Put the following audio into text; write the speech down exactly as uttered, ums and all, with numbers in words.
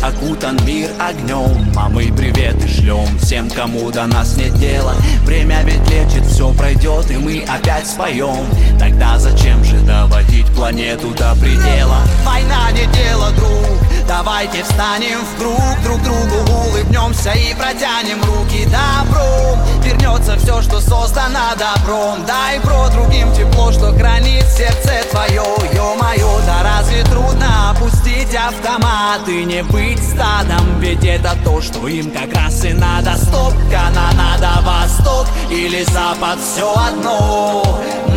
окутан мир огнем, а мы приветы шлем всем, кому до нас нет дела. Время ведь лечит, все пройдет, и мы опять споем. Тогда зачем же доводить планету до предела? Война не дело, друг, давайте встанем в круг, друг другу улыбнемся и протянем руки добром. Вернется все, что создано добром. Дай, бро, другим тепло, что хранит сердце твое. Ё-моё, да разве трудно опустить автомат и не быть стадом? Ведь это то, что им как раз и надо. Стоп, Канада, Восток или Запад, все одно.